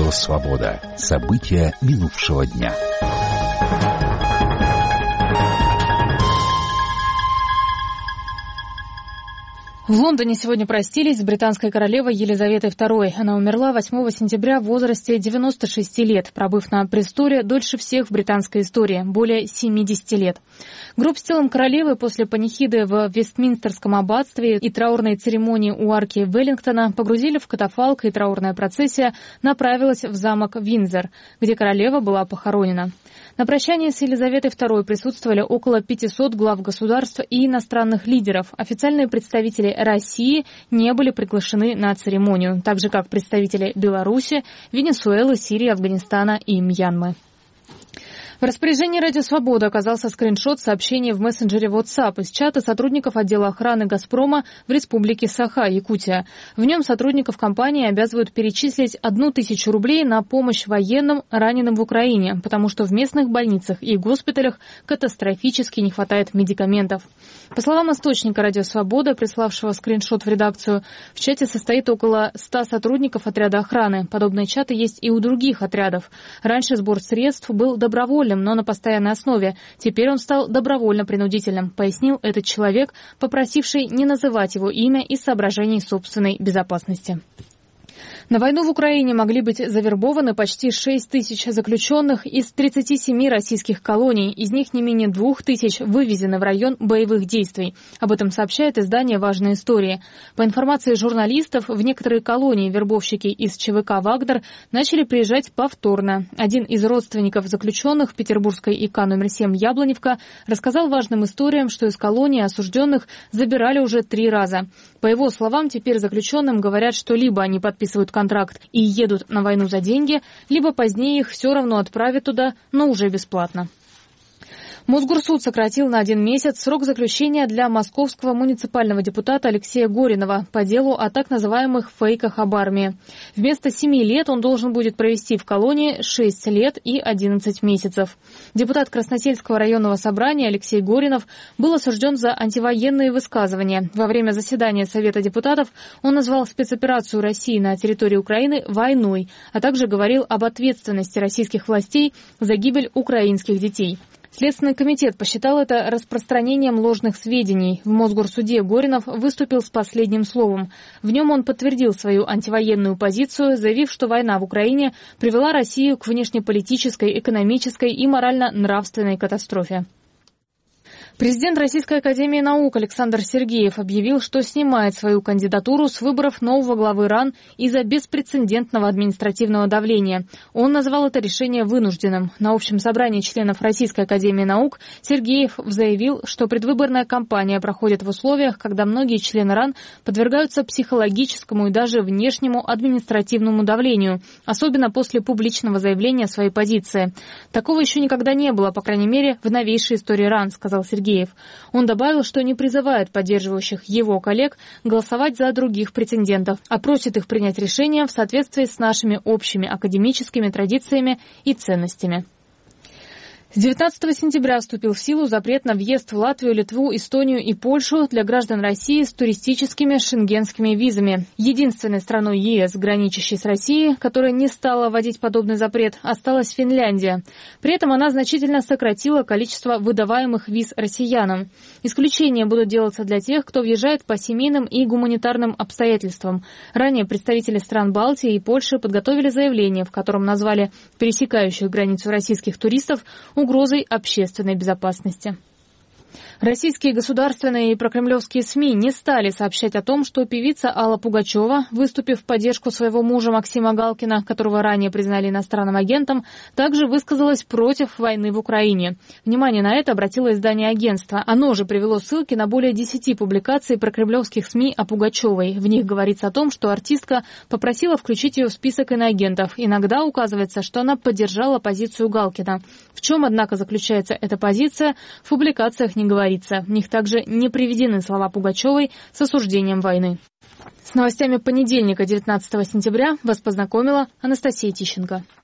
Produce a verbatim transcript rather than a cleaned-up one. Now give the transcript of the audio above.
Радио Свобода. События минувшего дня. В Лондоне сегодня простились с британской королевой Елизаветой второй. Она умерла восьмого сентября в возрасте девяноста шести лет, пробыв на престоле дольше всех в британской истории – более семидесяти лет. Гроб с телом королевы после панихиды в Вестминстерском аббатстве и траурной церемонии у арки Веллингтона погрузили в катафалк, и траурная процессия направилась в замок Виндзор, где королева была похоронена. На прощании с Елизаветой второй присутствовали около пятисот глав государств и иностранных лидеров. Официальные представители России не были приглашены на церемонию, так же как представители Беларуси, Венесуэлы, Сирии, Афганистана и Мьянмы. В распоряжении «Радио Свобода» оказался скриншот сообщения в мессенджере WhatsApp из чата сотрудников отдела охраны «Газпрома» в республике Саха, Якутия. В нем сотрудников компании обязывают перечислить одну тысячу рублей на помощь военным, раненым в Украине, потому что в местных больницах и госпиталях катастрофически не хватает медикаментов. По словам источника «Радио Свобода», приславшего скриншот в редакцию, в чате состоит около ста сотрудников отряда охраны. Подобные чаты есть и у других отрядов. Раньше сбор средств был добровольным, но на постоянной основе. Теперь он стал добровольно-принудительным, пояснил этот человек, попросивший не называть его имя из соображений собственной безопасности. На войну в Украине могли быть завербованы почти шесть тысяч заключенных из тридцати семи российских колоний. Из них не менее двух тысяч вывезены в район боевых действий. Об этом сообщает издание «Важные истории». По информации журналистов, в некоторые колонии вербовщики из ЧВК «Вагнер» начали приезжать повторно. Один из родственников заключенных в петербургской ИК номер семь «Яблоневка» рассказал важным историям, что из колонии осужденных забирали уже три раза. По его словам, теперь заключенным говорят, что либо они подписывают контракт и едут на войну за деньги, либо позднее их все равно отправят туда, но уже бесплатно. Мосгорсуд сократил на один месяц срок заключения для московского муниципального депутата Алексея Горинова по делу о так называемых фейках об армии. Вместо семи лет он должен будет провести в колонии шесть лет и одиннадцать месяцев. Депутат Красносельского районного собрания Алексей Горинов был осужден за антивоенные высказывания. Во время заседания Совета депутатов он назвал спецоперацию России на территории Украины войной, а также говорил об ответственности российских властей за гибель украинских детей. Следственный комитет посчитал это распространением ложных сведений. В Мосгорсуде Горинов выступил с последним словом. В нем он подтвердил свою антивоенную позицию, заявив, что война в Украине привела Россию к внешнеполитической, экономической и морально-нравственной катастрофе. Президент Российской академии наук Александр Сергеев объявил, что снимает свою кандидатуру с выборов нового главы РАН из-за беспрецедентного административного давления. Он назвал это решение вынужденным. На общем собрании членов Российской академии наук Сергеев заявил, что предвыборная кампания проходит в условиях, когда многие члены РАН подвергаются психологическому и даже внешнему административному давлению, особенно после публичного заявления своей позиции. Такого еще никогда не было, по крайней мере, в новейшей истории РАН, сказал Сергеев. Он добавил, что не призывает поддерживающих его коллег голосовать за других претендентов, а просит их принять решение в соответствии с нашими общими академическими традициями и ценностями. С девятнадцатого сентября вступил в силу запрет на въезд в Латвию, Литву, Эстонию и Польшу для граждан России с туристическими шенгенскими визами. Единственной страной ЕС, граничащей с Россией, которая не стала вводить подобный запрет, осталась Финляндия. При этом она значительно сократила количество выдаваемых виз россиянам. Исключения будут делаться для тех, кто въезжает по семейным и гуманитарным обстоятельствам. Ранее представители стран Балтии и Польши подготовили заявление, в котором назвали пересекающих границу российских туристов угрозой общественной безопасности. Российские государственные и прокремлевские СМИ не стали сообщать о том, что певица Алла Пугачева, выступив в поддержку своего мужа Максима Галкина, которого ранее признали иностранным агентом, также высказалась против войны в Украине. Внимание на это обратило издание агентства. Оно же привело ссылки на более десяти публикаций прокремлевских СМИ о Пугачевой. В них говорится о том, что артистка попросила включить ее в список иноагентов. Иногда указывается, что она поддержала позицию Галкина. В чем, однако, заключается эта позиция, в публикациях не говорится. В них также не приведены слова Пугачевой с осуждением войны. С новостями понедельника, девятнадцатого сентября, вас познакомила Анастасия Тищенко.